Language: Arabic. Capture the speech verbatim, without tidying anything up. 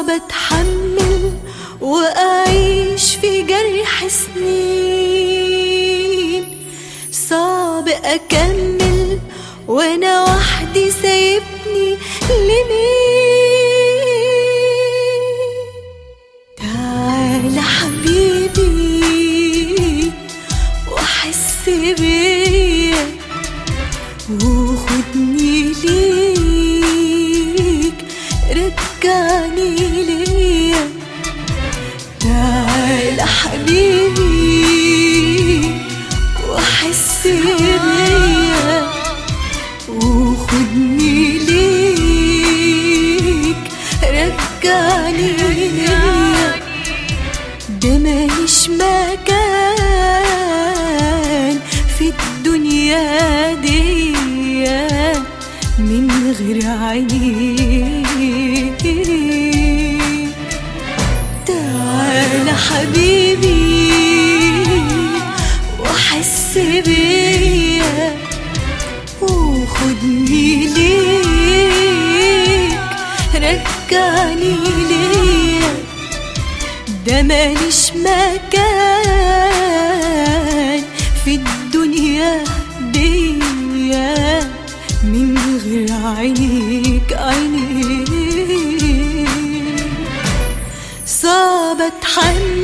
اتحمل واعيش في جرح سنين، صعب اكمل وانا وحدي سايبني لمين. تعال حبيبي وحس بيا وخدني ليك رجعني ليا. تعال حبيبي وحس بيا وخدني ليك رجعني ليا. ده ماليش مكان في الدنيا دي من غير عينيك. تعال حبيبي وحس بيا وخدني ليك رجعني ليا. ده ماليش مكان في الدنيا دي من غير عينيك عينيك. صعب اتحمل